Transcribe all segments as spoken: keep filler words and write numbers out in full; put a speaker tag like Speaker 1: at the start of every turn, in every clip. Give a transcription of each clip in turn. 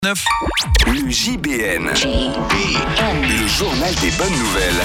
Speaker 1: neuf.
Speaker 2: Le J B N. Le journal des bonnes nouvelles.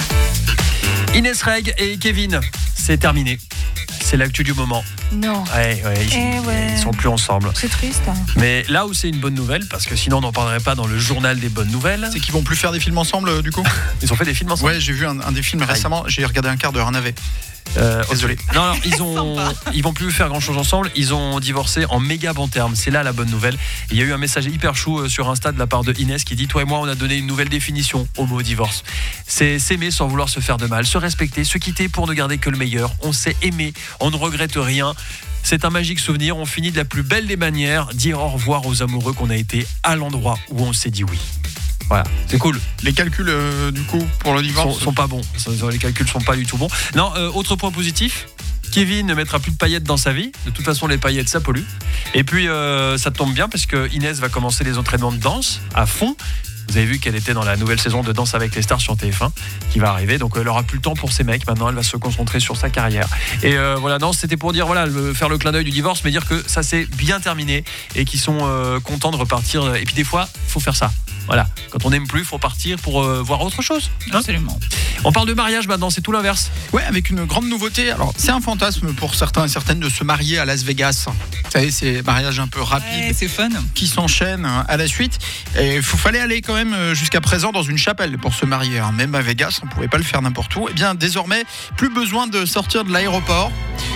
Speaker 1: Inès Reg et Kevin, c'est terminé. C'est l'actu du moment.
Speaker 3: Non.
Speaker 1: Ouais, ouais, ils,
Speaker 3: Eh ouais.
Speaker 1: ils sont plus ensemble.
Speaker 3: C'est triste.
Speaker 1: Mais là où c'est une bonne nouvelle, parce que sinon on n'en parlerait pas dans le journal des bonnes nouvelles.
Speaker 4: C'est qu'ils vont plus faire des films ensemble euh, du coup.
Speaker 1: Ils ont fait des films ensemble.
Speaker 4: Ouais, j'ai vu un, un des films récemment, j'ai regardé un quart d'heure, un navet.
Speaker 1: Euh,
Speaker 4: Désolé.
Speaker 1: Non, non, ils ont, ils vont plus faire grand chose ensemble. Ils ont divorcé en méga bon terme. C'est là la bonne nouvelle. Et il y a eu un message hyper chou euh, sur Insta de la part de Inès qui dit: toi et moi, on a donné une nouvelle définition au mot divorce. C'est s'aimer sans vouloir se faire de mal, se respecter, se quitter pour ne garder que le meilleur. On s'est aimé, on ne regrette rien. C'est un magique souvenir. On finit de la plus belle des manières, dire au revoir aux amoureux qu'on a été à l'endroit où on s'est dit oui. Voilà, c'est cool.
Speaker 4: Les calculs euh, du coup pour le
Speaker 1: Sont,
Speaker 4: divorce
Speaker 1: sont pas bons. Les calculs sont pas du tout bons. Non, euh, autre point positif. Kevin ne mettra plus de paillettes dans sa vie. De toute façon, les paillettes, ça pollue. Et puis, euh, ça tombe bien parce que Inès va commencer les entraînements de danse à fond. Vous avez vu qu'elle était dans la nouvelle saison de Danse avec les stars sur T F un qui va arriver. Donc, elle aura plus le temps pour ses mecs. Maintenant, elle va se concentrer sur sa carrière. Et euh, voilà, non, c'était pour dire, voilà, le, faire le clin d'œil du divorce, mais dire que ça s'est bien terminé et qu'ils sont euh, contents de repartir. Et puis, des fois, il faut faire ça. Voilà, quand on n'aime plus, il faut partir pour euh, voir autre chose. Hein.
Speaker 3: Absolument.
Speaker 1: On parle de mariage maintenant, c'est tout l'inverse.
Speaker 4: Ouais, avec une grande nouveauté. Alors, c'est un fantasme pour certains et certaines de se marier à Las Vegas. Vous savez, c'est mariage un peu rapide.
Speaker 3: Ouais, c'est fun.
Speaker 4: Qui s'enchaînent à la suite. Et il fallait aller quand même jusqu'à présent dans une chapelle pour se marier. Même à Vegas, on ne pouvait pas le faire n'importe où. Et bien, désormais, plus besoin de sortir de l'aéroport.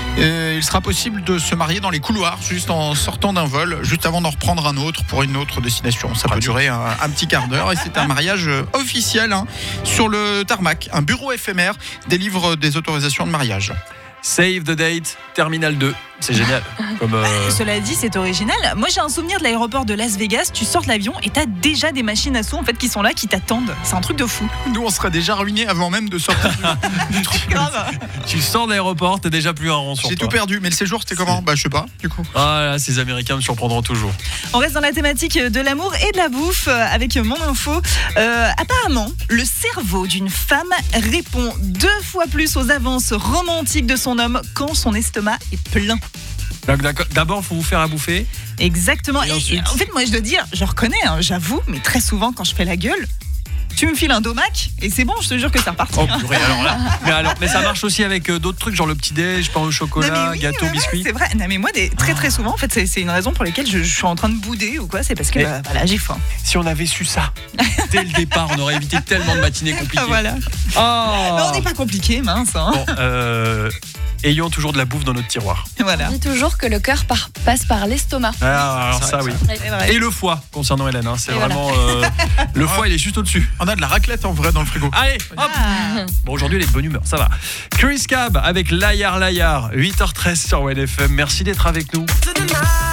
Speaker 4: Et il sera possible de se marier dans les couloirs, juste en sortant d'un vol, juste avant d'en reprendre un autre pour une autre destination. Ça peut durer un, un petit quart d'heure et c'est un mariage officiel hein, sur le tarmac. Un bureau éphémère délivre des autorisations de mariage.
Speaker 1: Save the date, Terminal deux. C'est génial. Comme euh...
Speaker 3: Cela dit, c'est original. Moi, j'ai un souvenir de l'aéroport de Las Vegas. Tu sors de l'avion et t'as déjà des machines à sous en fait qui sont là, qui t'attendent. C'est un truc de fou.
Speaker 4: Nous, on serait déjà ruinés avant même de sortir du, du truc.
Speaker 3: Grave.
Speaker 1: Tu sors de l'aéroport, t'as déjà plus un rond sur
Speaker 4: J'ai
Speaker 1: toi.
Speaker 4: tout perdu. Mais le séjour, c'était comment ? Bah, je sais pas, du coup.
Speaker 1: Ah là, ces Américains me surprendront toujours.
Speaker 3: On reste dans la thématique de l'amour et de la bouffe avec mon info. Euh, apparemment, le cerveau d'une femme répond deux fois plus aux avances romantiques de son homme quand son estomac est plein.
Speaker 1: D'abord, il faut vous faire à bouffer.
Speaker 3: Exactement.
Speaker 1: Et
Speaker 3: Et
Speaker 1: ensuite...
Speaker 3: en fait, moi, je dois dire, je reconnais, hein, j'avoue, mais très souvent, quand je fais la gueule, tu me files un domac et c'est bon, je te jure que ça repart.
Speaker 1: Oh purée, alors là. Mais, alors, mais ça marche aussi avec euh, d'autres trucs, genre le petit déj, pain au chocolat,
Speaker 3: Non, mais oui,
Speaker 1: gâteau,
Speaker 3: ouais, ouais,
Speaker 1: biscuit.
Speaker 3: c'est vrai. Non, mais moi, des, très très souvent, en fait, c'est, c'est une raison pour laquelle je, je suis en train de bouder ou quoi. C'est parce que
Speaker 1: Et-
Speaker 3: bah, voilà, j'ai faim.
Speaker 1: Si on avait su ça dès le départ, on aurait évité tellement de matinées compliquées.
Speaker 3: Ah, voilà.
Speaker 1: Oh.
Speaker 3: Non, on n'est pas compliqué, mince. Hein.
Speaker 1: Bon, euh, ayons toujours de la bouffe dans notre tiroir.
Speaker 3: Voilà.
Speaker 5: On dit toujours que le cœur par- passe par l'estomac.
Speaker 1: Ah, alors
Speaker 4: C'est
Speaker 1: ça,
Speaker 4: vrai,
Speaker 1: oui.
Speaker 3: C'est vrai.
Speaker 1: Et le foie, concernant Hélène, hein, c'est
Speaker 5: Et voilà.
Speaker 1: vraiment euh, le foie, il est juste au-dessus.
Speaker 4: On a de la raclette en vrai dans le frigo.
Speaker 1: Allez, hop.
Speaker 3: Ah.
Speaker 1: Bon, aujourd'hui, elle est de bonne humeur, ça va. Chris Cab avec Layar Layar, huit heures treize sur W N F M. Merci d'être avec nous.